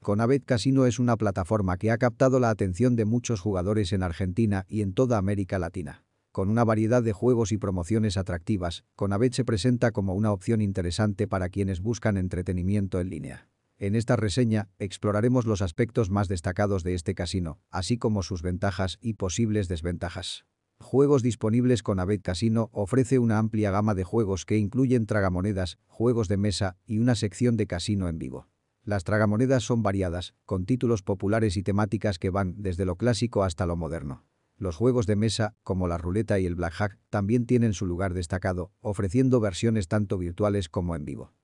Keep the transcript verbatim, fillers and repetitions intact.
Conabet Casino es una plataforma que ha captado la atención de muchos jugadores en Argentina y en toda América Latina. Con una variedad de juegos y promociones atractivas, Conabet se presenta como una opción interesante para quienes buscan entretenimiento en línea. En esta reseña, exploraremos los aspectos más destacados de este casino, así como sus ventajas y posibles desventajas. Juegos disponibles. Conabet Casino ofrece una amplia gama de juegos que incluyen tragamonedas, juegos de mesa y una sección de casino en vivo. Las tragamonedas son variadas, con títulos populares y temáticas que van desde lo clásico hasta lo moderno. Los juegos de mesa, como la ruleta y el blackjack, también tienen su lugar destacado, ofreciendo versiones tanto virtuales como en vivo.